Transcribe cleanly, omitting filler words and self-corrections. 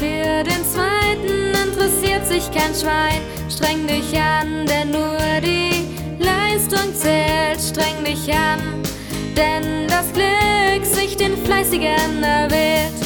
Für den zweiten interessiert sich kein Schwein. Streng dich an, denn nur die Leistung zählt. Streng dich an, denn das Glück sich den Fleißigen erwählt.